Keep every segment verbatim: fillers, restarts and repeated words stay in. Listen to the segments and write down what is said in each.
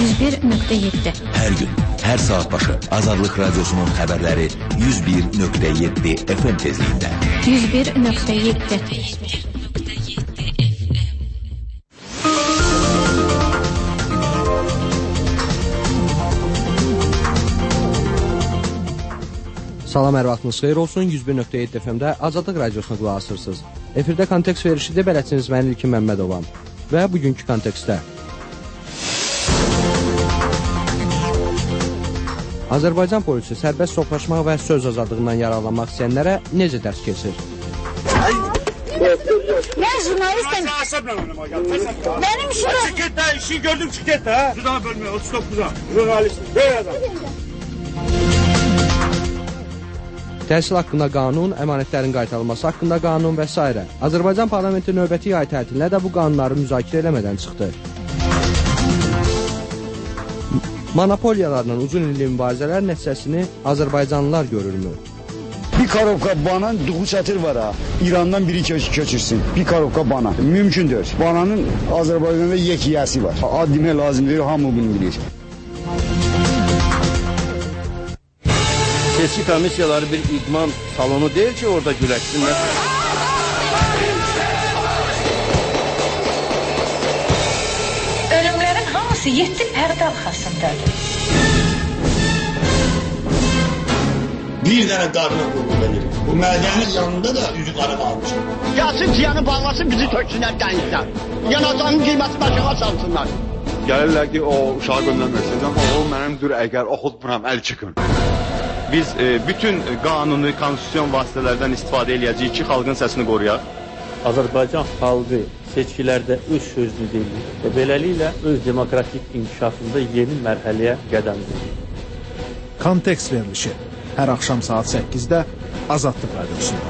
yüz bir nöqtə yeddi. Hər gün, hər saat başı Azadlıq Radiosunun xəbərləri yüz bir nöqtə yeddi F M tezliyində. yüz bir nöqtə yeddi. Salam, hər vaxtınız xeyir olsun. yüz bir nöqtə yeddi F M-də Azadlıq Radiosuna qulaq asırsınız. Efirdə kontekst verişidir, bələdçiniz mən İlkin Məmmədovam. Və bugünkü kontekstdə Azərbaycan polisi sərbəst toplaşmaq və söz azadlığından yararlanmaq istəyənlərə necə dərs keçir? Ben jurnalistim. Benim işim. Çık git de, işini gördüm çık git de. Şuradan bölmüyor, otuz dokuzdan. Jurnalistim, böyle adam. Təhsil haqqında qanun, əmanətlərin qaytarılması haqqında qanun və s. Azərbaycan parlamenti növbəti yay tətilinə də bu qanunları müzakirə eləmədən çıxdı. Monopoliyalarla uzun illik mübarizələr nəticəsini Azərbaycanlılar görürmü? Bir karovka banan duğu çatır var ha. İrandan biri kö köçürsün. Bir karovka bana. Mümkündür. Bananın Azərbaycanda yekiyəsi var. Adimə lazımdır, hamı bunu bilir. Seçki komissiyaları bir idman salonu deyil ki, orada güləşsinlər. Ölümlerin hamısı yedi pərdə arxasındadır. Bir tane qarına qurulu verir. Bu mədənin yanında da üzü qara qalmış. Gəlsin tiyanı bağlasın, bizi töksünlər dənizdən. Yanacağın qiyməti başına salsınlar. Gəlirlər ki, o uşağı göndərməsin. Amma o mənimdir, əgər oxutmuram, əl çıxın. Biz e, bütün qanuni, konstitusyon vasitələrdən istifadə eləyəcəyik ki, xalqın səsini qoruyaq. Azərbaycan xalqı seçkilərdə öz sözünü deyir və beləliklə öz demokratik inkişafında yeni mərhələyə qədəm qoyur. Kontekst verilişi hər axşam saat səkkizdə Azadlıq Radiosunda.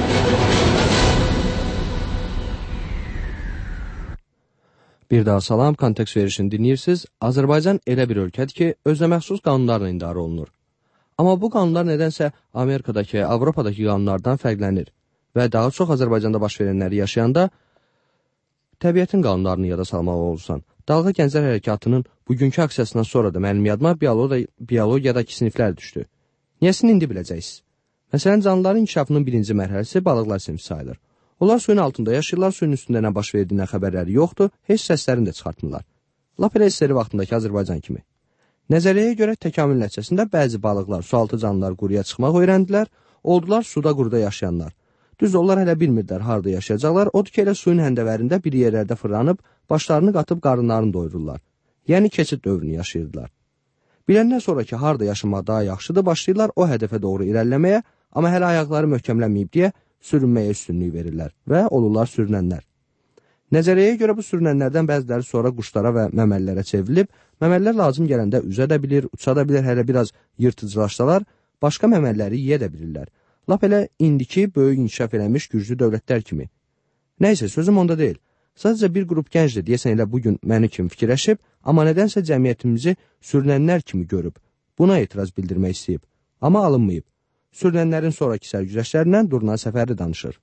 Bir daha salam, kontekst verişini dinləyirsiniz. Azərbaycan elə bir ölkədir ki, özünə məxsus qanunlarla idarə olunur. Amma bu qanunlar nədənsə Amerikadakı, Avropadakı qanunlardan fərqlənir və daha çox Azərbaycanda baş verənləri yaşayanda təbiətin qanunlarını yada salmaq olursan. Dalğa Gənclər Hərəkatının bugünkü aksiyasından sonra da mənim yadıma biologiyadakı siniflər düşdü. Niyəsini indi biləcəksiniz. Məsələn, canlıların inkişafının birinci mərhələsi balıqlar sinfi sayılır. Onlar suyun altında yaşayırlar, suyun üstündə nə baş verdiyindən xəbərləri yoxdur, heç səslərini də çıxartmırlar. Lap elə isteri vaxtındakı Azərbaycan kimi. Nəzəriyyəyə görə təkamül nəticəsində bəzi balıqlar, sualtı canlılar quruya çıxmaq öyrəndilər, oldular suda quruda yaşayanlar. Düz onlar hələ bilmirdilər harada yaşayacaqlar, odur ki, elə suyun həndəvərində bir yerlərdə fırlanıb, başlarını qatıb qarınlarını doyururlar. Yəni keçid dövrünü yaşayırdılar. Biləndən sonra ki, harada yaşamaq daha yaxşıdır, başlayırlar o hədəfə doğru irəliləməyə, amma hələ ayaqları möhkəmlənməyib deyə sürünməyə üstünlük verirlər və olurlar sürünənlər. Nəzəriyyəyə görə bu sürünənlərdən bəziləri sonra quşlara və məməlilərə çevrilib, məməlilər lazım gələndə üzə də bilir, uça da bilir, hələ biraz yırtıcılaşsalar, başqa məməlləri yeyə də bilirlər. Lap elə indiki böyük inkişaf eləmiş güclü dövlətlər kimi. Nəysə, sözüm onda deyil. Sadəcə bir qrup gəncdir, deyəsən elə bugün məni kimi fikirləşib, amma nədənsə cəmiyyətimizi sürünənlər kimi görüb. Buna etiraz bildirmək istəyib, amma alınmayıb. Sürünənlərin sonraki sərgüzəştlərindən Durna Səfərli danışır.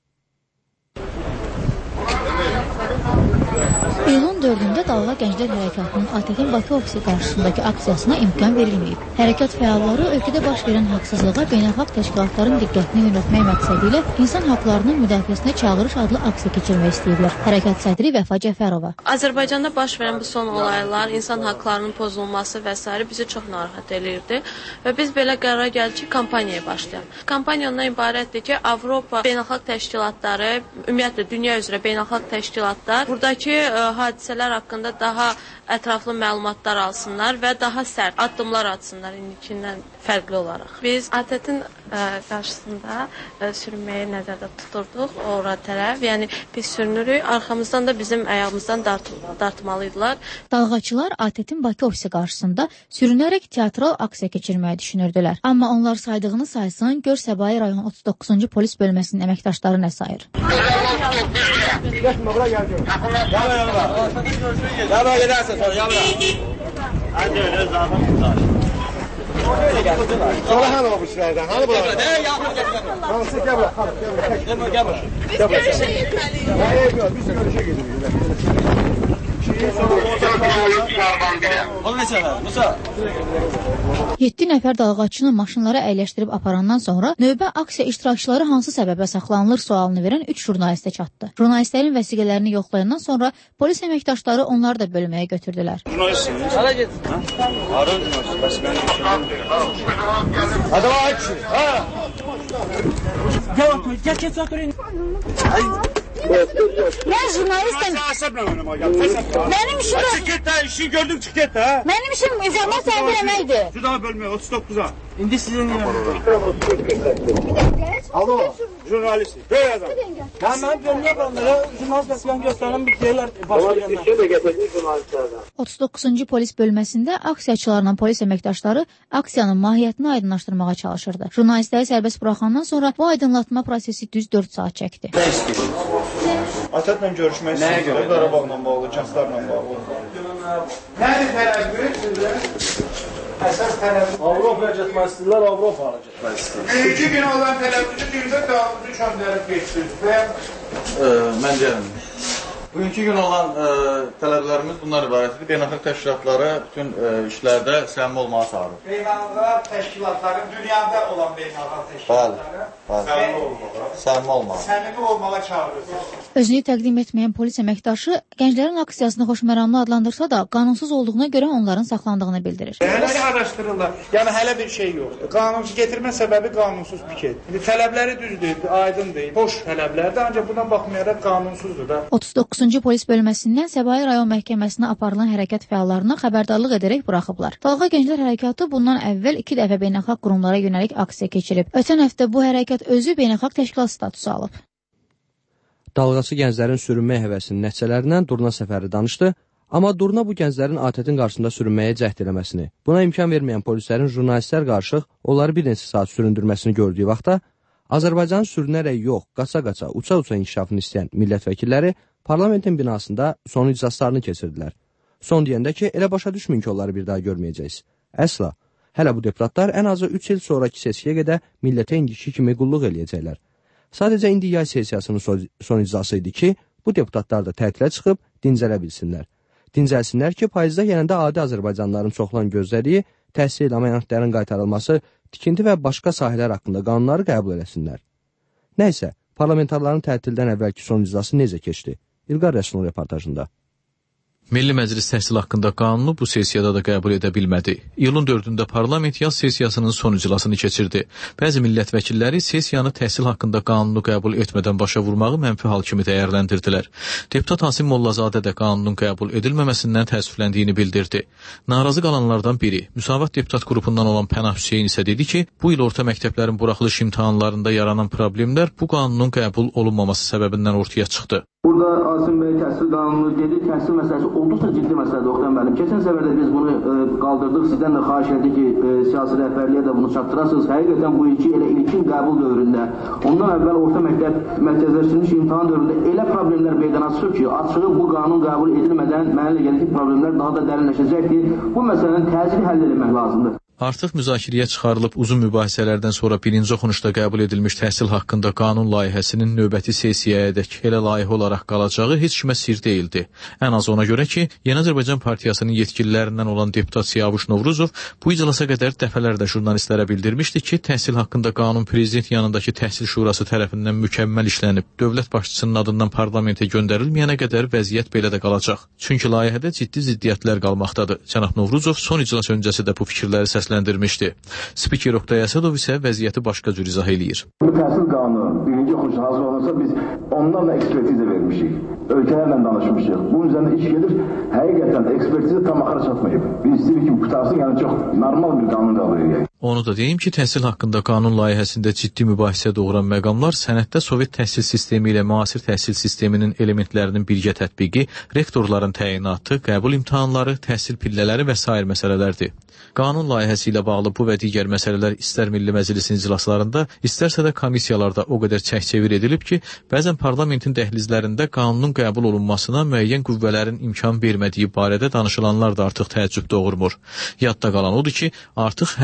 İyulun dördündə Dalğa Gənclər Hərəkatının A T T Bakı ofisi qarşısındakı aksiyasına imkan verilməyib. Hərəkat fəalları ölkədə baş verən haqsızlığa beynəlxalq təşkilatların diqqətini yönəltmək məqsədi ilə insan haqlarının müdafiəsinə çağırış adlı aksiya keçirmək istəyirlər. Hərəkat sədri Vəfa Cəfərova. Azərbaycanda baş verən bu son olaylar, insan haqlarının pozulması və s. bizi çox narahat eləyirdi və biz belə qərara gəldik ki, kampaniyaya başlayaq. Kampaniya ondan ibarətdir ki, Avropa beynəlxalq təşkilatları, ümumiyyətlə dünya üzrə beynəlxalq təşkilatlar buradakı hadisələr haqqında daha ətraflı məlumatlar alsınlar və daha sərt addımlar atsınlar indikindən fərqli olaraq. Biz A T T-in qarşısında sürünməyi nəzərdə tuturduq ora tərəf. Yəni biz sürünürük, arxamızdan da bizim ayağımızdan dartmalıydılar. Dalğaçılar A T T-in Bakı ofisi qarşısında sürünərək teatral aksiya keçirməyi düşünürdülər. Amma onlar saydığını saysın, gör Səbayi rayon otuz doqquzuncu polis bölməsinin əməkdaşları nə sayır. Geçme, bura geldim. Yabra, yabra. Yabra gidersin sonra, yabra. Hadi öyle zaten tutar. Sonra hani o bu işlerden, hani bu? Yabra, ne yabra, yabra. Tamam, sık yabra. Yabra, yabra. Biz görüşe gitmeliyiz. Hayır, yok, biz görüşe gidiyoruz. yeddi nəfər dalğaçını maşınlara əyləşdirib aparandan sonra növbə aksiya iştirakçıları hansı səbəbə saxlanılır sualını verən üç jurnalistə çatdı. Jurnalistlərin vəsiqələrini yoxlayandan sonra polis əməkdaşları onları da bölməyə götürdülər. Jurnalistsiniz? Hara git? Hara Adam aç. Ha. Gel otur. Gel geç oturun. Ben jurnalistim. Benim işim... Çık git ha, işini gördüm çık git ha. Benim işim informasiya verməkdir. Şu daha bölmeye, otuz dokuza. İndi sizin yanınızda. Alo, jurnalist. Böyle adam. Ben ben bölmeye kalanlara jurnalist vəsiqəni göstərilən bir şeyler başlayacaqlar. otuz doqquzuncu polis bölməsində aksiyaçılarla polis əməkdaşları aksiyanın mahiyyətini aydınlaşdırmağa çalışırdı. Jurnalistləri sərbəst buraxandan sonra bu aydınlatma prosesi düz dörd saat çəkdi. Atatla görüşmək istəyir. Qarabağla bağlı, kəslərlə bağlı. Nədir tələbiniz? Əsas tələbiniz Avropaya getmək istəyirlər, Avropaya getmək istəyirlər. İki gün olan tələbinizi birdə dağıtıcı çöndərib geçdiniz. Mən deyirəm. Bugünkü gün olan e, tələblərimiz bunlar ibarətdir. Beynəlxalq təşkilatlara bütün e, işlərdə səmimi olmağa çağırır. Beynəlxalq təşkilatların dünyada olan beynəlxalq təşkilatları səmimi olmağa, səmimi olmağa. səmimi olmağa çağırırsınız. Özünü təqdim etməyən polis əməkdaşı gənclərin aksiyasını xoşməramlı adlandırsa da qanunsuz olduğuna görə onların saxlandığını bildirir. Hələ araşdırırlar. Yəni hələ bir şey yoxdur. Qanunsuz getirmə səbəbi qanunsuz piket. İndi tələbləri düzdür, aydın deyil. Boş tələblərdir, ancaq buna baxmayaraq qanunsuzdur da. otuz doqquzuncu polis bölməsindən Səbail rayon məhkəməsinə aparılan hərəkət fəallarına xəbərdarlıq edərək buraxıblar. Dalğa Gənclər Hərəkatı bundan əvvəl iki dəfə beynəlxalq qurumlara yönəlik aksiya keçirib. Ötən həftə bu hərəkat özü beynəlxalq təşkilat statusu alıb. Dalğası gənclərin sürünmək həvəsinin nəticələrindən Durna Səfəri danışdı, amma Durna bu gənclərin ATƏT-in qarşısında sürünməyə cəhd eləməsini, buna imkan verməyən polislərin jurnalistlər qarşıq onları bir neçə saat süründürməsini gördüyü vaxtda Azərbaycanın sürünərək yox, qaça-qaça, uça-uça inkişafını istəyən millət vəkilləri parlamentin binasında son iclaslarını keçirdilər. Son deyəndə ki, elə başa düşməyin ki, onları bir daha görməyəcəyiz. Əsla, hələ bu deputatlar ən azı üç il sonraki sesiyə qədər millətə indiki kimi qulluq eləyəcəklər. Sadəcə indi yay sesiyasının son iclası idi ki, bu deputatlar da tətilə çıxıb dincələ bilsinlər. Dincəlsinlər ki, payızda yenəndə adi Azərbaycanlıların çoxlan gözlədiyi təhsil, əməliyyatların qaytarılması, tikinti və başqa sahələr haqqında qanunları qəbul eləsinlər. Nəysə, parlamentarların tətildən əvvəlki son iclası necə keçdi? İlqar Rəsulun reportajında. Milli Məclis təhsil haqqında qanunu bu sessiyada da qəbul edə bilmədi. İyulun dördündə parlament yaz sessiyasının son iclasını keçirdi. Bəzi millət vəkilləri sessiyanı təhsil haqqında qanunu qəbul etmədən başa vurmağı mənfi hal kimi dəyərləndirdilər. Deputat Hasim Mollazadə də qanunun qəbul edilməməsindən təəssüfləndiyini bildirdi. Narazı qalanlardan biri, Müsavat deputat qrupundan olan Pənah Hüseyin isə dedi ki, bu il orta məktəblərin buraxılış imtahanlarında yaranan problemlər bu qanunun qəbul olunmaması səbəbindən ortaya çıxdı. Burada Asim bəy təhsil qanunu dedi, təhsil məsələsi olduqca ciddi məsələdir Oxtan müəllim. Keçən səfərdə biz bunu e, qaldırdıq, sizdən də xahiş etdik ki, e, siyasi rəhbərliyə də bunu çatdırasınız. Həqiqətən bu iki elə ilkin qəbul dövründə, ondan əvvəl orta məktəb mərkəzləşdirilmiş imtahan dövründə elə problemlər meydana çıxıb ki, açığı bu qanun qəbul edilmədən mənimlə gələcək problemlər daha da dərinləşəcəkdir. Bu məsələnin təcili həll edilmək lazımdır. Artıq müzakirəyə çıxarılıb uzun mübahisələrdən sonra birinci oxunuşda qəbul edilmiş təhsil haqqında qanun layihəsinin növbəti sessiyayədək elə layihə olaraq qalacağı heç kimə sir deyildi. Ən az ona görə ki, Yeni Azərbaycan Partiyasının yetkililərindən olan deputat Siyavuş Novruzov bu iclasa qədər dəfələrlə jurnalistlərə bildirmişdi ki, təhsil haqqında qanun prezident yanındakı təhsil şurası tərəfindən mükəmməl işlənib, dövlət başçısının adından parlamentə göndərilməyənə qədər vəziyyət belə də qalacaq. Çünki layihədə ciddi ziddiyyətlər qalmaqdadır. Cənab Novruzov son iclas öncəsi də bu fikirləri səsləndirmişdi. Spiker Oqtay Əsədov isə vəziyyəti başqa cür izah eləyir. Bu təhsil qanunu birinci oxunuşda hazır olmasa biz ondan da ekspertiza vermişik. Ölkələrlə danışmışıq. Bunun üzərində iş gedir. Həqiqətən ekspertiza tam axıra çatmayıb. Biz istəyirik ki, qutarsın, yəni çox normal bir qanun qəbul edək. Onu da deyim ki, təhsil haqqında qanun layihəsində ciddi mübahisə doğuran məqamlar sənəddə Sovet təhsil sistemi ilə müasir təhsil sisteminin elementlərinin birgə tətbiqi, rektorların təyinatı, qəbul imtahanları, təhsil pillələri və sair məsələlərdir. Qanun layihəsi ilə bağlı bu və digər məsələlər istər Milli Məclisin iclaslarında, istərsə də komissiyalarda o qədər çək-çevir edilib ki, bəzən parlamentin dəhlizlərində qanunun qəbul olunmasına müəyyən qüvvələrin imkan vermədiyi barədə danışılanlar da artıq təəccüb doğurmur. Yadda qalan odur ki, artıq hər sessiyanın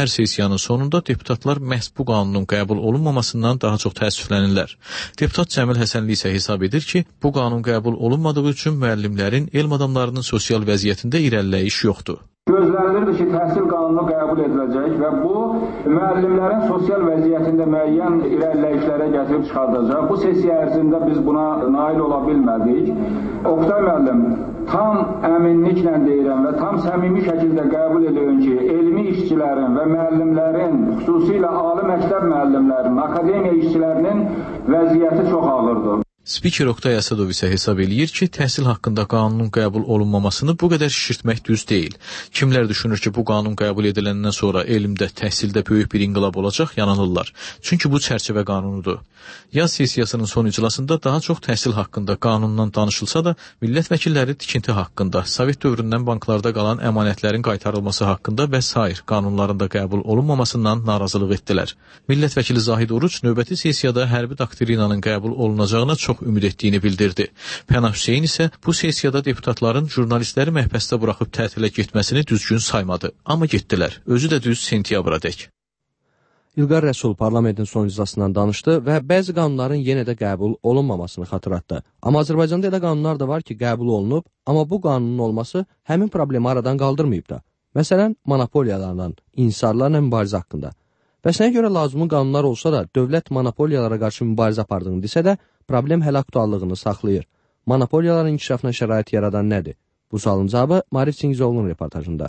sessiyanın sonunda deputatlar məhz bu qanunun qəbul olunmamasından daha çox təəssüflənirlər. Deputat Cəmil Həsənli isə hesab edir ki, bu qanun qəbul olunmadığı üçün müəllimlərin, elm adamlarının sosial vəziyyətində irəliləyiş yoxdur. Gözlənilirdi ki, təhsil qanunu qəbul ediləcək və bu, müəllimlərin sosial vəziyyətində müəyyən irəliləyişlərə gətirib çıxardacaq. Bu sessiya ərzində biz buna nail ola bilmədik. Oqtay müəllim, tam əminliklə deyirəm və tam səmimi şəkildə qəbul edirəm ki, elmi işçilərin və müəllimlərin, xüsusilə ali məktəb müəllimlərinin, akademiya işçilərinin vəziyyəti çox ağırdır. Spiker Oqtay Əsədov isə hesab eləyir ki, təhsil haqqında qanunun qəbul olunmamasını bu qədər şişirtmək düz deyil. Kimlər düşünür ki, bu qanun qəbul ediləndən sonra elmdə, təhsildə böyük bir inqilab olacaq, yanılırlar. Çünki bu çərçivə qanunudur. Yaz sessiyasının son iclasında daha çox təhsil haqqında qanundan danışılsa da, millət vəkilləri tikinti haqqında, Sovet dövründən banklarda qalan əmanətlərin qaytarılması haqqında və sair qanunlarında qəbul olunmamasından narazılıq etdilər. Millət vəkili Zahid Oruç növbəti sessiyada hərbi doktrinanın qəbul olunacağına çox ümid etdiyini bildirdi. Pənah Hüseyn isə bu sessiyada deputatların jurnalistləri məhbəsdə buraxıb tətilə getməsini düzgün saymadı. Amma getdilər. Özü də düz sentyabra dək. İlqar Rəsul parlamentin son iclasından danışdı və bəzi qanunların yenə də qəbul olunmamasını xatırlatdı. Amma Azərbaycanda elə qanunlar da var ki, qəbul olunub, amma bu qanunun olması həmin problemi aradan qaldırmayıb da. Məsələn, monopoliyalarla, insarlarla mübarizə haqqında. Bəs nəyə görə lazımlı qanunlar olsa da, dövlət monopoliyalara qarşı mübarizə apardığını desə də, problem hələ aktuallığını saxlayır. Monopoliyaların inkişafına şərait yaradan nədir? Bu sualın cavabı Maarif Çingizoğlu'nun reportajında.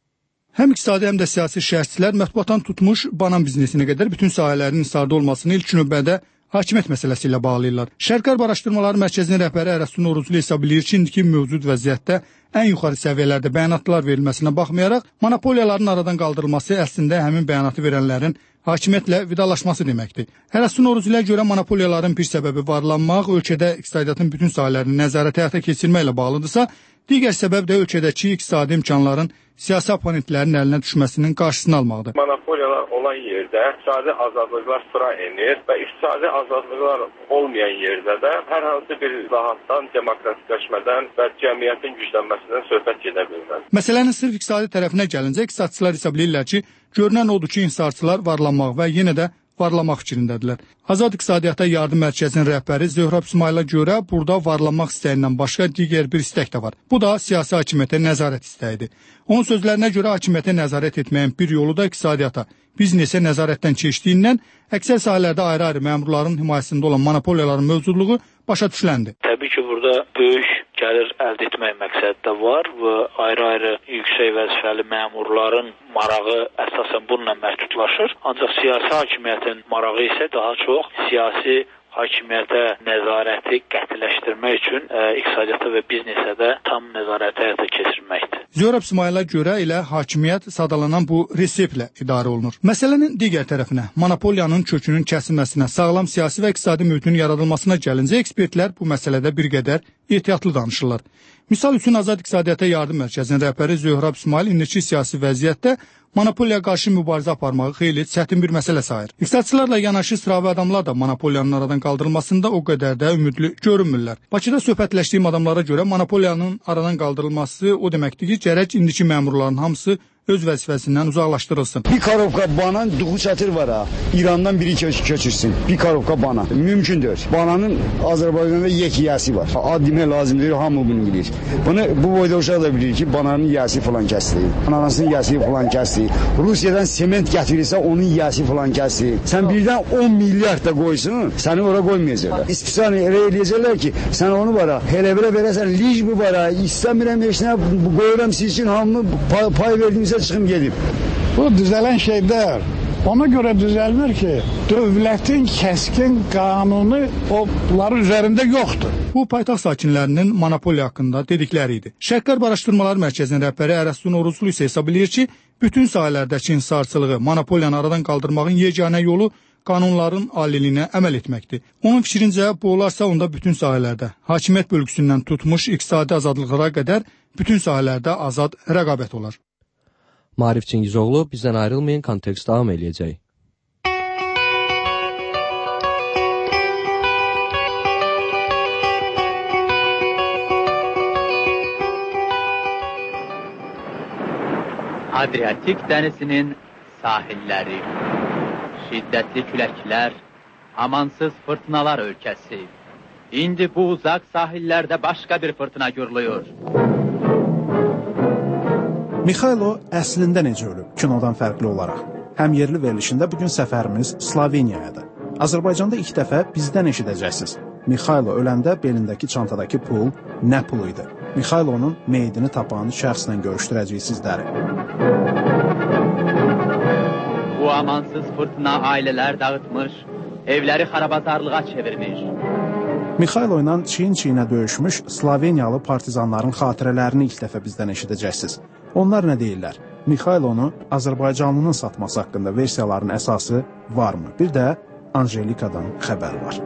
Həm iqtisadi, həm də siyasi şərhçilər mətbuatdan tutmuş banan biznesinə qədər bütün sahələrin insarda olmasını ilk növbədə hakimiyyət məsələsi ilə bağlayırlar. Şərq-Qərb Araşdırmaları Mərkəzinin rəhbəri Ərəstun Oruclu hesab eləyir ki, indiki mövcud vəziyyətdə ən yuxarı səviyyələrdə bəyanatlar verilməsinə baxmayaraq, monopoliyaların aradan qaldırılması əslində həmin bəyanatı verənlərin hakimiyyətlə vidalaşması deməkdir. Ərəstun Orucluya görə monopoliyaların bir səbəbi varlanmaq, ölkədə iqtisadiyyatın bütün sahələrini nəzarətə həyata keçirməklə bağlıdırsa, digər səbəb də ölkədəki iqtisadi imkanların siyasi oponentlərin əlinə düşməsinin qarşısını almaqdır. Monopoliyalar olan yerdə iqtisadi azadlıqlar sıra enir və iqtisadi azadlıqlar olmayan yerdə də hər hansı bir islahatdan, demokratikləşmədən və cəmiyyətin güclənməsindən söhbət gedə bilməz. Məsələnin sırf iqtisadi tərəfinə gəlincə, iqtisadçılar hesab edirlər ki, görünən odur ki, insarçılar varlanmaq və yenə də varlamaq fikrindədirlər. Azad İqtisadiyyata Yardım Mərkəzinin rəhbəri Zöhrab İsmayıla görə burada varlanmaq istəyindən başqa digər bir istək də var. Bu da siyasi hakimiyyətə nəzarət istəyidir. Onun sözlərinə görə hakimiyyətə nəzarət etməyin bir yolu da iqtisadiyyata, biznesə nəzarətdən keçdiyindən əksər sahələrdə ayrı-ayrı məmurların himayəsində olan monopoliyaların mövcudluğu başa düşüləndir. Təbii ki, burada böyük gəlir əldə etmək məqsədi də var və ayrı-ayrı yüksək vəzifəli məmurların marağı əsasən bununla məhdudlaşır. Ancaq siyasi hakimiyyətin marağı isə daha çox siyasi hakimiyyətə nəzarəti qətiləşdirmək üçün ə, iqtisadiyyata və biznesə də tam nəzarəti həyata keçirməkdir. Zöhrab İsmayıla görə elə hakimiyyət sadalanan bu reseptlə idarə olunur. Məsələnin digər tərəfinə, monopoliyanın kökünün kəsilməsinə, sağlam siyasi və iqtisadi mühitin yaradılmasına gəlincə ekspertlər bu məsələdə bir qədər ehtiyatlı danışırlar. Misal üçün Azad İqtisadiyyata Yardım Mərkəzinin rəhbəri Zöhrab İsmayıl indiki siyasi vəziyyətdə monopoliya qarşı mübarizə aparmağı xeyli çətin bir məsələ sayır. İqtisadçılarla yanaşı sıravi adamlar da monopoliyanın aradan qaldırılmasında o qədər də ümidli görünmürlər. Bakıda söhbətləşdiyim adamlara görə monopoliyanın aradan qaldırılması o deməkdir ki, gərək indiki məmurların hamısı öz vəzifəsindən uzaqlaşdırılsın. Bir karovka banan duğu çətir var ha. İrandan biri köçürsün. Bir karovka bana. Mümkündür. Bananın Azərbaycanda yek yiyəsi var. Ad demək lazımdır, hamı bunu bilir. Bunu bu boyda uşaq da bilir ki, bananın yiyəsi falan kəsdi. Ananasının yiyəsi falan kəsdi. Rusiyadan sement gətirirsə onun yiyəsi falan kəsdi. Sən birdən on milyard da qoysun, səni ora qoymayacaqlar. İspisani elə eləyəcəklər ki, sən onu var ha, elə belə verəsən, lic mi var ha, istəmirəm eşinə, qoyuram sizin hamını pay, pay verdiyinizə çıxım gedib. Bu düzələn şeylər ona görə düzəlmir ki, dövlətin kəskin qanunu onların üzərində yoxdur. Bu paytaxt sakinlərinin monopoliya haqqında dedikləri idi. Şərq-Qərb Araşdırmaları Mərkəzinin rəhbəri Ərəstun Oruclu isə hesab eləyir ki, bütün sahələrdəki insarçılığı, monopoliyanı aradan qaldırmağın yeganə yolu qanunların aliliyinə əməl etməkdir. Onun fikrincə, bu olarsa onda bütün sahələrdə, hakimiyyət bölgüsündən tutmuş iqtisadi azadlıqlara qədər bütün sahələrdə azad rəqabət olar. Maarif Çingizoğlu bizdən ayrılmayın, kontekst davam eləyəcək. Adriatik dənizinin sahilləri, şiddətli küləklər, amansız fırtınalar ölkəsi. İndi bu uzaq sahillərdə başqa bir fırtına görülüyor. Mikhailo əslində necə ölüb, kinodan fərqli olaraq? Həm yerli verilişində bugün səfərimiz Sloveniyayadır. Azərbaycanda ilk dəfə bizdən eşidəcəksiniz. Mikhailo öləndə belindəki çantadakı pul nə pul idi? Mikhailonun meyidini tapan şəxslə görüşdürəcəyik sizləri. Bu amansız fırtına ailələr dağıtmış, evləri xarabazarlığa çevirmiş. Mikhailo ilə çiyin-çiyinə döyüşmüş Sloveniyalı partizanların xatirələrini ilk dəfə bizdən eşidəcəksiniz. Onlar nə deyirlər? Mikhailonu Azərbaycanlının satması haqqında versiyaların əsası varmı? Bir də Anjelikadan xəbər var.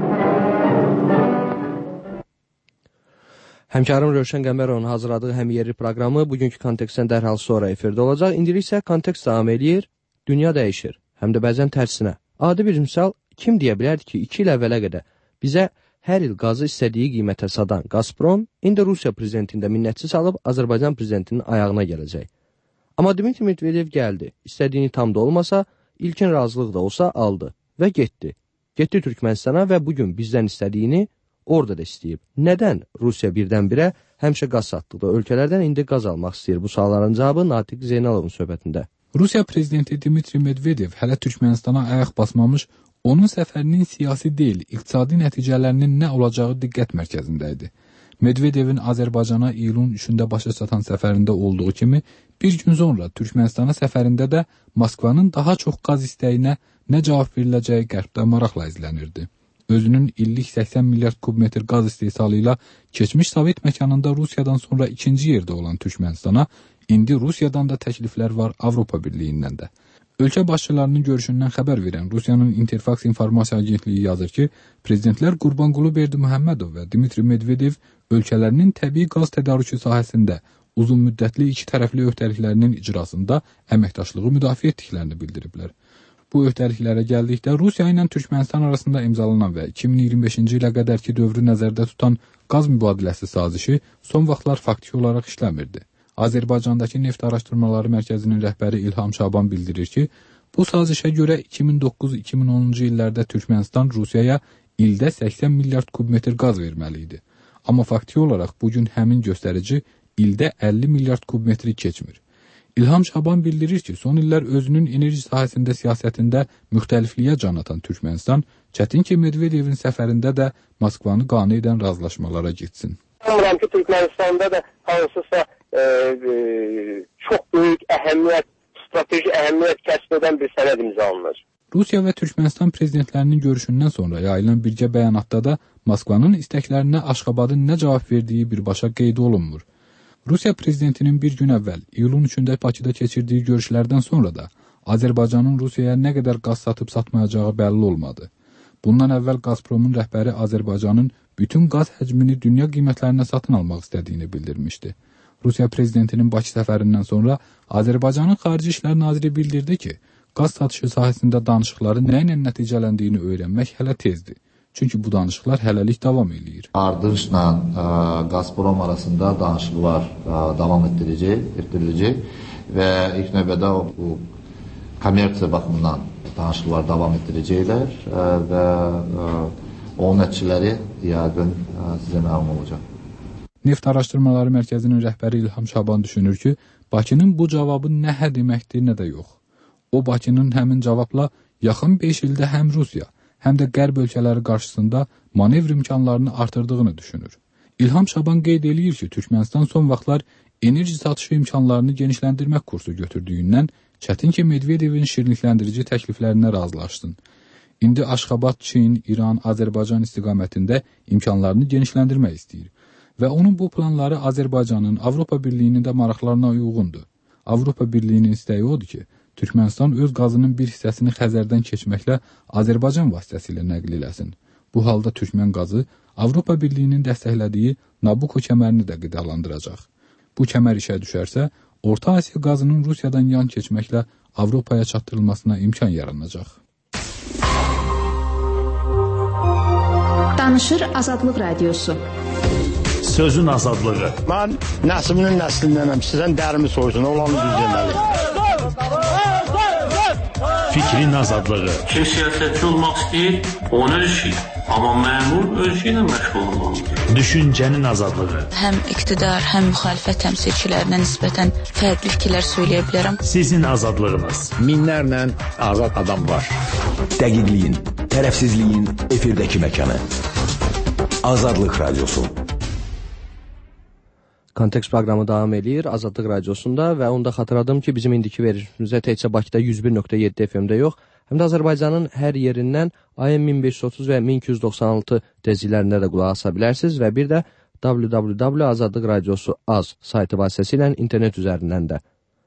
Həmkarım Rövşən Qəmərovun hazırladığı həmyerli proqramı bugünkü kontekstdən dərhal sonra efirdə olacaq. İndilik isə kontekst davam eləyir, dünya dəyişir, həm də bəzən tərsinə. Adi bir misal, kim deyə bilərdi ki, iki il əvvələ qədər bizə hər il qazı istədiyi qiymətə sadan Gazprom, indi Rusiya prezidentində minnətçi salıb Azərbaycan prezidentinin ayağına gələcək. Amma Dmitri Medvedev gəldi, istədiyini tam da olmasa, ilkin razılıq da olsa aldı və getdi. Getdi Türkmənistana və bugün bizdən istədiyini orada da istəyib. Nədən Rusiya birdən-birə həmişə qaz satdıqda ölkələrdən indi qaz almaq istəyir? Bu sualların cavabı Natiq Zeynalovun söhbətində. Rusiya prezidenti Dmitri Medvedev hələ Türkmənistana ayaq basmamış, onun səfərinin siyasi deyil, iqtisadi nəticələrinin nə olacağı diqqət mərkəzində idi. Medvedevin Azərbaycana iyulun üçündə başa çatan səfərində olduğu kimi, bir gün sonra Türkmənistana səfərində də Moskvanın daha çox qaz istəyinə nə cavab veriləcəyi qərbdə maraqla izlənirdi. Özünün illik səksən milyard kubmetr qaz istehsalı ilə keçmiş Sovet məkanında Rusiyadan sonra ikinci yerdə olan Türkmənistana, indi Rusiyadan da təkliflər var, Avropa Birliyindən də. Ölkə başçılarının görüşündən xəbər verən Rusiyanın Interfax informasiya agentliyi yazır ki, prezidentlər Qurbanqulu Berdiməhəmmədov və Dmitri Medvedev ölkələrinin təbii qaz tədarükü sahəsində uzun müddətli iki tərəfli öhdəliklərinin icrasında əməkdaşlığı müdafiə etdiklərini bildiriblər. Bu öhdəliklərə gəldikdə Rusiya ilə Türkmənistan arasında imzalanan və iki min iyirmi beşinci ilə qədərki dövrü nəzərdə tutan qaz mübadiləsi sazişi son vaxtlar faktiki olaraq işləmirdi. Azərbaycandakı Neft Araşdırmaları Mərkəzinin rəhbəri İlham Şaban bildirir ki, bu sazişə görə iki min doqquz iki min onuncu illərdə Türkmənistan Rusiyaya ildə səksən milyard kubmetr qaz verməli idi. Amma faktiki olaraq bugün həmin göstərici ildə əlli milyard kubmetri keçmir. İlham Şaban bildirir ki, son illər özünün enerji sahəsində siyasətində müxtəlifliyə can atan Türkmənistan, çətin ki Medvedevin səfərində də Moskvanı qane edən razılaşmalara getsin. Umuram ki, Türkmənistanda da hansısa e, e, çox böyük əhəmiyyət, strateji əhəmiyyət kəsb edən bir sənəd imzalanır. Rusiya və Türkmənistan prezidentlərinin görüşündən sonra yayılan birgə bəyanatda da Moskvanın istəklərinə Aşqabadın nə cavab verdiyi birbaşa qeyd olunmur. Rusiya prezidentinin bir gün əvvəl, iyulun üçündə Bakıda keçirdiyi görüşlərdən sonra da Azərbaycanın Rusiyaya nə qədər qaz satıb satmayacağı bəlli olmadı. Bundan əvvəl Gazpromun rəhbəri Azərbaycanın bütün qaz həcmini dünya qiymətlərinə satın almaq istədiyini bildirmişdi. Rusiya prezidentinin Bakı səfərindən sonra Azərbaycanın Xarici İşlər Naziri bildirdi ki, qaz satışı sahəsində danışıqların nə ilə nəticələndiyini öyrənmək hələ tezdir. Çünki bu danışıqlar hələlik davam edir. Ardınçla Gazprom arasında danışıqlar ə, davam etdiriləcək, etdiriləcək və ilk növbədə bu kommersiya baxımından danışıqlar davam etdirəcəklər ə, və ə, onun nəticələri yəqin sizə məlum olacaq. Neft Araşdırmaları Mərkəzinin rəhbəri İlham Şaban düşünür ki, Bakının bu cavabı nə hə deməkdir, nə də yox. O, Bakının həmin cavabla yaxın beş ildə həm Rusiya, həm də qərb ölkələri qarşısında manevr imkanlarını artırdığını düşünür. İlham Şaban qeyd eləyir ki, Türkmənistan son vaxtlar enerji satışı imkanlarını genişləndirmək kursu götürdüyündən çətin ki, Medvedevin şirinlikləndirici təkliflərinə razılaşsın. İndi Aşqabad, Çin, İran, Azərbaycan istiqamətində imkanlarını genişləndirmək istəyir və onun bu planları Azərbaycanın, Avropa Birliyinin də maraqlarına uyğundur. Avropa Birliyinin istəyi odur ki, Türkmənistan öz qazının bir hissəsini Xəzərdən keçməklə Azərbaycan vasitəsilə nəql eləsin. Bu halda Türkmən qazı Avropa Birliyinin dəstəklədiyi Nabucco kəmərini də qidalandıracaq. Bu kəmər işə düşərsə, Orta Asiya qazının Rusiyadan yan keçməklə Avropaya çatdırılmasına imkan yaranacaq. Danışır Azadlıq Radiosu. Sözün azadlığı. Mən Nəsiminin nəslindənəm. Sizdən dərimi soysun, olanı düz deməli. fikrin azadlığı. Kim siyasətçi olmaq istəyir, onun öz işi. Amma məmur öz işi ilə məşğul olmalıdır. Düşüncənin azadlığı. Həm iqtidar, həm müxalifət təmsilçilərinə nisbətən fərqli fikirlər söyləyə bilərəm. Sizin azadlığınız. Minlərlə azad adam var. Dəqiqliyin, tərəfsizliyin efirdəki məkanı. Azadlıq Radiosu. Kontekst proqramı davam edir Azadlıq Radiosunda və onda xatırladım ki, bizim indiki verilişimizə təkcə Bakıda yüz bir nöqtə yeddi F M-də yox, həm də Azərbaycanın hər yerindən A M min beş yüz otuz və min iki yüz doxsan altı tezliklərində də qulaq asa bilərsiniz və bir də w w w nöqtə azadlıq radiosu az saytı vasitəsilə internet üzərindən də.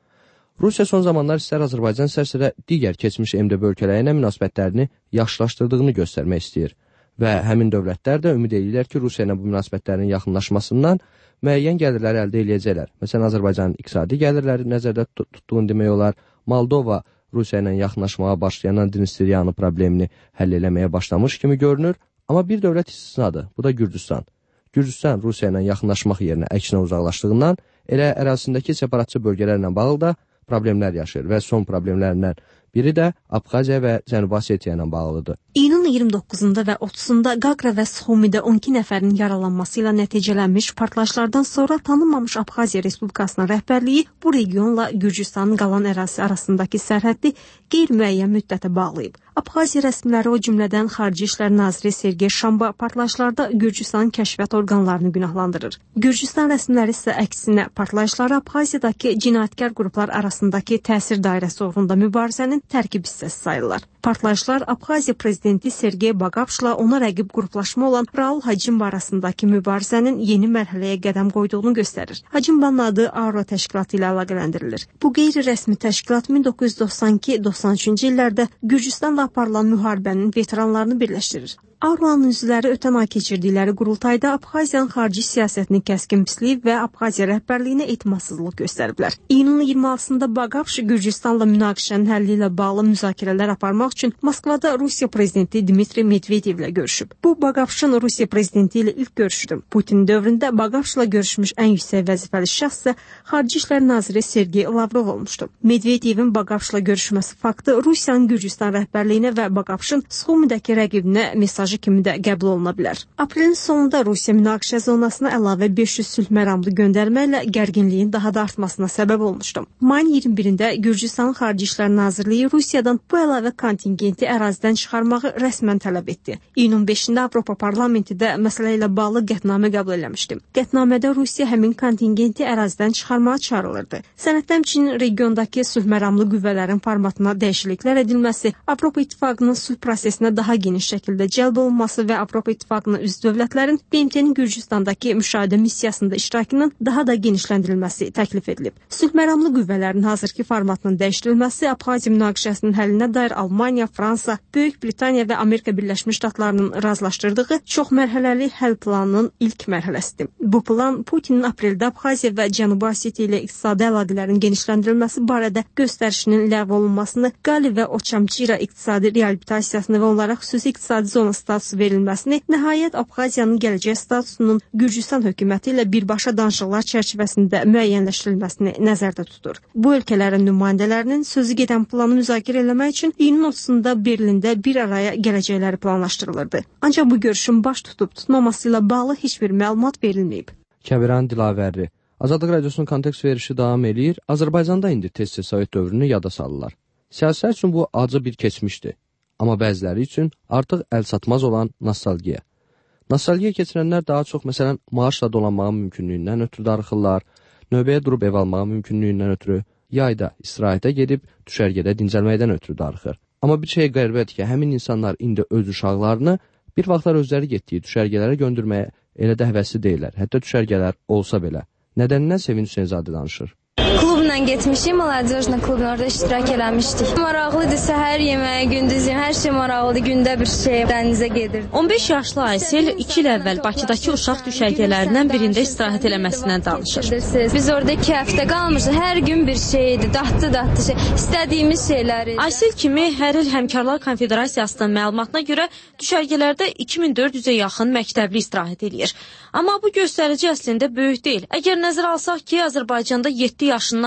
Rusiya son zamanlar istər Azərbaycan, istərsə də digər keçmiş M D B ölkələri ilə münasibətlərini yaxşılaşdırdığını göstərmək istəyir və həmin dövlətlər də ümid edirlər ki, Rusiya ilə bu münasibətlərin yaxınlaşmasından müəyyən gəlirləri əldə edəcəklər. Məsələn, Azərbaycanın iqtisadi gəlirləri nəzərdə tutduğunu demək olar. Moldova Rusiya ilə yaxınlaşmağa başlayan Dnistriyanı problemini həll eləməyə başlamış kimi görünür. Amma bir dövlət istisnadır, bu da Gürcüstan. Gürcüstan Rusiya ilə yaxınlaşmaq yerinə əksinə uzaqlaşdığından elə ərazisindəki separatçı bölgələrlə bağlı da problemlər yaşayır və son problemlərindən biri də Abxaziya və Cənubi Osetiya ilə bağlıdır. İyunun iyirmi doqquzunda və otuzunda Qaqra və Suxumidə on iki nəfərin yaralanması ilə nəticələnmiş partlayışlardan sonra tanınmamış Abxaziya Respublikasının rəhbərliyi bu regionla Gürcüstanın qalan ərazisi arasındakı sərhəddi qeyri-müəyyən müddətə bağlayıb. Abxaziya rəsmiləri o cümlədən Xarici İşlər Naziri Sergey Şamba partlayışlarda Gürcüstanın kəşfiyyat orqanlarını günahlandırır. Gürcüstan rəsmiləri isə əksinə partlayışları Abxaziyadakı cinayətkar qruplar arasındakı təsir dairəsi uğrunda mübarizənin tərkib hissəsi sayırlar. Partlayışlar Abxaziya prezidenti Sergey Bagapşla ona rəqib qruplaşma olan Raul Hacimba arasındakı mübarizənin yeni mərhələyə qədəm qoyduğunu göstərir. Hacimbanın adı Aura təşkilatı ilə əlaqələndirilir. Bu qeyri-rəsmi təşkilat min doqquz yüz doxsan iki doxsan üçüncü illərdə Gürcüstanla aparılan müharibənin veteranlarını birləşdirir. Auranın üzvləri ötən ay keçirdikləri qurultayda Abxaziyanın xarici siyasətini kəskin pisliyib və Abxaziya rəhbərliyinə etimadsızlıq göstəriblər. İyunun iyirmi altısında Bagapş Gürcüstanla münaqişənin həlli ilə bağlı müzakirələr aparmaq üçün Moskvada Rusiya prezidenti Dmitri Medvedev ilə görüşüb. Bu Bagapşın Rusiya prezidenti ilə ilk görüşüdür. Putin dövründə Bagapşla görüşmüş ən yüksək vəzifəli şəxs isə Xarici İşlər Naziri Sergey Lavrov olmuşdur. Medvedevin Bagapşla görüşməsi faktı Rusiyanın Gürcüstan rəhbərliyinə və Bagapşın Suxumidəki rəqibinə mesaj kimi də qəbul oluna bilər. Aprelin sonunda Rusiya münaqişə zonasına əlavə beş yüz sülh məramlı göndərməklə gərginliyin daha da artmasına səbəb olmuşdu. Mayın iyirmi birində Gürcüstanın Xarici İşlər Nazirliyi Rusiyadan bu əlavə kontingenti ərazidən çıxarmağı rəsmən tələb etdi. İyunun beşində Avropa Parlamenti də məsələ ilə bağlı qətnamə qəbul eləmişdi. Qətnamədə Rusiya həmin kontingenti ərazidən çıxarmağa çağırılırdı. Sənəddə həmçinin regiondakı sülh məramlı qüvvələrin formatına dəyişikliklər edilməsi, Avropa İttifaqının sülh prosesinə daha geniş şəkildə cəlb olması və Avropa İttifaqına üzv dövlətlərin B M T-nin Gürcüstandakı müşahidə missiyasında iştirakının daha da genişləndirilməsi təklif edilib. Sülh məramlı qüvvələrin hazırki formatının dəyişdirilməsi Abxaziya münaqişəsinin həllinə dair Almaniya, Fransa, Böyük Britaniya və Amerika Birləşmiş Ştatlarının razılaşdırdığı çox mərhələli həll planının ilk mərhələsidir. Bu plan Putinin apreldə Abxaziya və Cənubi Osetiya ilə iqtisadi əlaqələrin genişləndirilməsi barədə göstərişinin ləğv olunmasını, Qali və Oçamçira iqtisadi reabilitasiyasını və onlara xüsusi iqtisadi zona statusu verilməsini, nəhayət Abxaziyanın gələcək statusunun Gürcüstan hökuməti ilə birbaşa danışıqlar çərçivəsində müəyyənləşdirilməsini nəzərdə tutur. Bu ölkələrin nümayəndələrinin sözü gedən planı müzakirə eləmək üçün iyunun otuzunda Berlində bir araya gələcəkləri planlaşdırılırdı. Ancaq bu görüşün baş tutub tutmaması ilə bağlı heç bir məlumat verilməyib. Kəbiran Dilavərli. Azadlıq Radiosunun kontekst verişi davam eləyir. Azərbaycanda indi tez-tez Sovet dövrünü yada salırlar. Siyasilər üçün bu acı bir keçmişdir. Amma bəziləri üçün artıq əlçatmaz olan nostalgiya. Nostalgiya keçirənlər daha çox, məsələn, maaşla dolanmağın mümkünlüyündən ötürü darıxırlar, növbəyə durub ev almağın mümkünlüyündən ötürü, yayda istirahətə gedib düşərgədə dincəlməkdən ötürü darıxır. Amma bir şey qəribədir ki, həmin insanlar indi öz uşaqlarını bir vaxtlar özləri getdiyi düşərgələrə göndərməyə elə də həvəsli deyirlər. Hətta düşərgələr olsa belə. Nədənindən Sevinç Hüseynzadə danışır. Klubla getmişik, Молодежный klubun orada iştirak eləmişdik. Maraqlıdır, səhər yeməyi, gündüz yeməyi, hər şey maraqlıdır, gündə bir şey, dənizə gedirdik. on beş yaşlı Aysel iki il əvvəl Bakıdakı uşaq düşərgələrindən birində istirahət eləməsindən danışır. Biz orada iki həftə qalmışıq, hər gün bir şeydir, datlı-datlı şey, istədiyimiz şeyləri. Aysel kimi hər il Həmkarlar Konfederasiyasının məlumatına görə düşərgələrdə iki min dörd yüzə yaxın məktəbli istirahət eləyir. Amma bu göstərici əslində böyük deyil. Əgər nəzərə alsaq ki, Azərbaycanda yeddi yaşından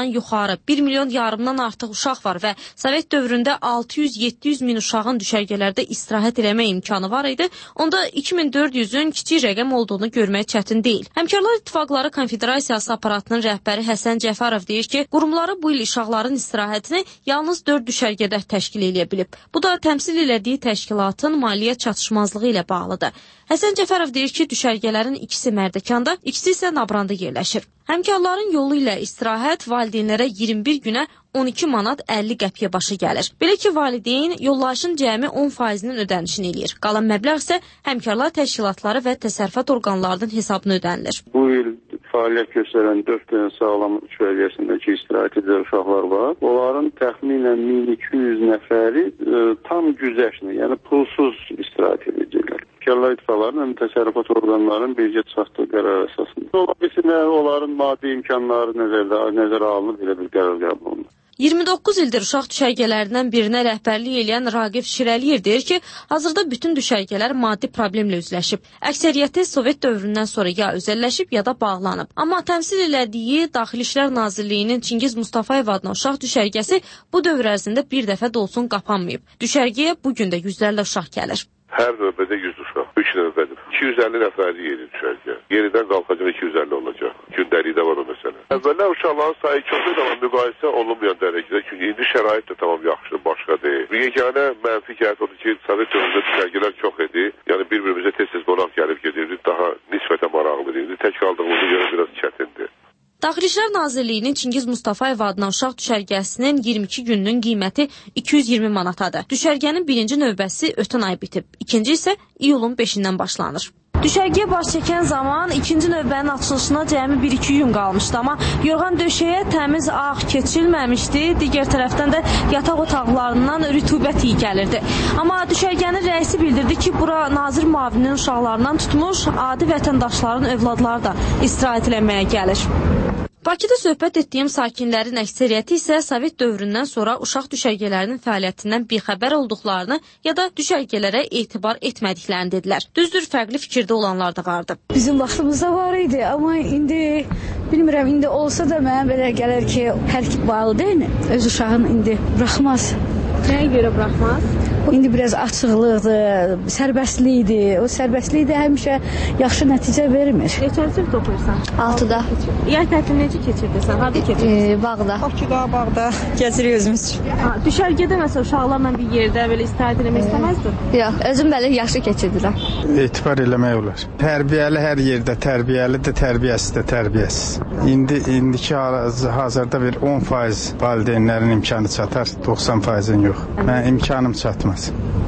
yuxarı bir milyon yarımdan artıq uşaq var və Sovet dövründə altı yüz yeddi yüz min uşağın düşərgələrdə istirahət eləmə imkanı var idi, onda iki min dörd yüzün kiçik rəqəm olduğunu görmək çətin deyil. Həmkarlar İttifaqları Konfederasiyası aparatının rəhbəri Həsən Cəfərov deyir ki, qurumları bu il uşaqların istirahətini yalnız dörd düşərgədə təşkil edə bilib. Bu da təmsil elədiyi təşkilatın maliyyə çatışmazlığı ilə bağlıdır. Həsən Cəfərov deyir ki, düşərgələrin ikisi Mərdəkanda, ikisi isə Nabranda yerləşir. Həmkarların yolu ilə istirahət valideynlərə iyirmi bir günə on iki manat əlli qəpiyə başı gəlir. Belə ki, valideyn yollayışın cəmi on faizinin ödənişini eləyir. Qalan məbləğ isə həmkarlar təşkilatları və təsərrüfat orqanlarının hesabına ödənilir. Bu il fəaliyyət göstərən dörd dənə sağlam düşərgəsindəki istirahət edən uşaqlar var. Onların təxminən min iki yüz nəfəri e, tam güzəşlə, yəni pulsuz istirahət edəcəklər. Həmkarlar İttifaqlarının həm təsərrüfat orqanlarının birgə çıxartdığı qərar əsasında. Ola bilsin, onların maddi imkanları nəzərdə, nəzərə alınıb elə bir qərar qəbul olunur. iyirmi doqquz ildir uşaq düşərgələrindən birinə rəhbərlik edən Raqif Şirəliyev deyir ki, hazırda bütün düşərgələr maddi problemlə üzləşib. Əksəriyyəti Sovet dövründən sonra ya özəlləşib, ya da bağlanıb. Amma təmsil elədiyi Daxili İşlər Nazirliyinin Çingiz Mustafayev adına uşaq düşərgəsi bu dövr ərzində bir dəfə də olsun qapanmayıb. Düşərgəyə bugün də yüzlərlə uşaq gəlir. Hər növbədə yüz uşaq, üç növbədir. iki yüz əlli nəfərlik yeni düşərgə. Yenidən qalxacaq iki yüz əlli olacaq. Gündəlikdə var o məsələ. Əvvəllər uşaqların sayı çox idi, amma müqayisə olunmayan dərəcədə. Çünki indi şərait də tamam yaxşıdır, başqa deyil. Yeganə mənfi cəhət odur ki, Sovet dövründə düşərgələr çox idi. Yəni bir-birimizə tez-tez qonaq gəlib gedirdik, daha nisbətən maraqlı idi. Tək qaldığımızı görə biraz çətindir. Daxili İşlər Nazirliyinin Çingiz Mustafayev adına uşaq düşərgəsinin iyirmi iki gününün qiyməti iki yüz iyirmi manatadır. Düşərgənin birinci növbəsi ötən ay bitib, ikinci isə iyulun beşindən başlanır. Düşərgəyə baş çəkən zaman ikinci növbənin açılışına cəmi bir iki gün qalmışdı, amma yorğan döşəyə təmiz ağ keçirilməmişdi, digər tərəfdən də yataq otaqlarından rütubət iyi gəlirdi. Amma düşərgənin rəisi bildirdi ki, bura nazir müavinin uşaqlarından tutmuş adi vətəndaşların övladları da istirahət eləməyə gəlir. Bakıda söhbət etdiyim sakinlərin əksəriyyəti isə Sovet dövründən sonra uşaq düşərgələrinin fəaliyyətindən bixəbər olduqlarını ya da düşərgələrə etibar etmədiklərini dedilər. Düzdür, fərqli fikirdə olanlar da vardı. Bizim vaxtımızda var idi, amma indi bilmirəm, indi olsa da mənə belə gəlir ki, hər iki valideyn öz uşağını indi buraxmaz. Nəyə görə buraxmaz? İndi biraz açıqlıqdır, sərbəstlikdir. O sərbəstlik də həmişə yaxşı nəticə vermir. Neçənci sinifdə oxuyursan? altıda. Yay tətilini necə keçirdin? Harda keçirdin? E, bağda. Bakıda, bağda gəzirik özümüz üçün. Ha, düşərgədə məsələn uşaqlarla bir yerdə belə istirahət etmək istəməzdin? Yox, özüm belə yaxşı keçirdirəm. Etibar eləmək olar. Tərbiyəli hər yerdə tərbiyəlidir, tərbiyəsiz də tərbiyəsiz. İndi indiki hazırda bir on faiz valideynlərin imkanı çatar, doxsan faizin yox. Mən imkanım çatmaz.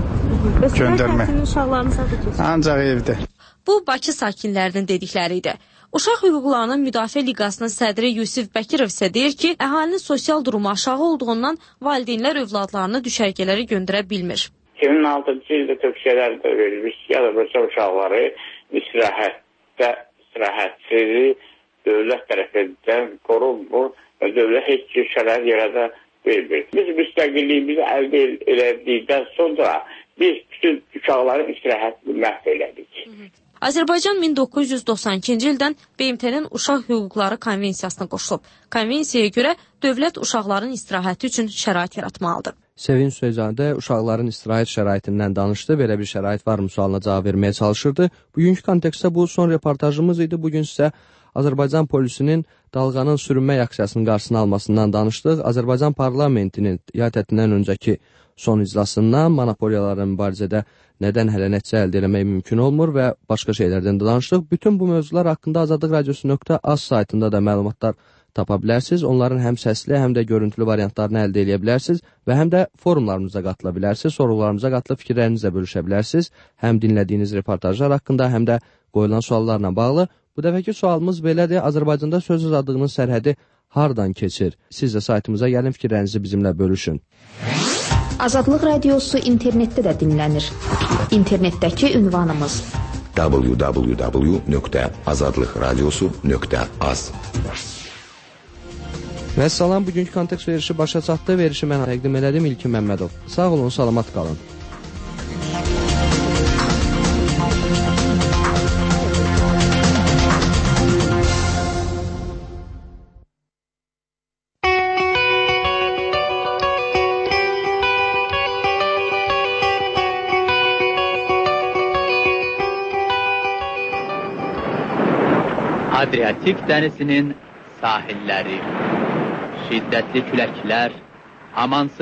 Göndərmə. Ancaq evdə. Bu, Bakı sakinlərinin dedikləri idi. Uşaq hüquqlarının müdafiə liqasının sədri Yusif Bəkirov isə deyir ki, əhalinin sosial durumu aşağı olduğundan valideynlər övladlarını düşərgələrə göndərə bilmir. iki min altıncı ildə tövsiyələr də verilmiş ki, Azərbaycan uşaqları istirahətdə istirahətsiz dövlət tərəfindən qorunmur və dövlət heç bir şərait yarada bilmir. Biz müstəqilliyimizi əldə elədikdən sonra biz bütün uşaqların istirahətini məhv elədik. Azərbaycan min doqquz yüz doxsan ikinci ildən B M T-nin Uşaq Hüquqları Konvensiyasına qoşulub. Konvensiyaya görə dövlət uşaqların istirahəti üçün şərait yaratmalıdır. Sevinç Söyzadə uşaqların istirahət şəraitindən danışdı. Belə bir şərait var mı sualına cavab verməyə çalışırdı. Bugünkü kontekstdə bu son reportajımız idi. Bugün sizə Azərbaycan polisinin dalğanın sürünmə aksiyasının qarşısını almasından danışdıq. Azərbaycan parlamentinin yay tətilindən öncəki son iclasından monopoliyaların mübarizədə nədən hələ nəticə əldə etmək mümkün olmur və başqa şeylərdən də danışdıq. Bütün bu mövzular haqqında azadlıq radiosu nöqtə az saytında da məlumatlar tapa bilərsiniz. Onların həm səsli, həm də görüntülü variantlarını əldə edə bilərsiniz və həm də forumlarımıza qatıla bilərsiniz. Sorularımıza qatılıb fikirlərinizlə bölüşə bilərsiniz. Həm dinlədiyiniz reportajlar haqqında, həm də qoyulan suallarla bağlı. Bu dəfəki sualımız belədir. Azərbaycanda söz azadlığının sərhədi hardan keçir? Siz də saytımıza gəlin, fikirlərinizi bizimlə bölüşün. Azadlıq radiosu internetdə də dinlənir. İnternetdəki ünvanımız w w w nöqtə azadlıq radiosu nöqtə az. Və salam, bugünkü kontekst verişi başa çatdı. Verişi mən təqdim elədim, İlkin Məmmədov. Sağ olun, salamat qalın. Adriatik dənizinin sahilləri, şiddətli küləklər, amansız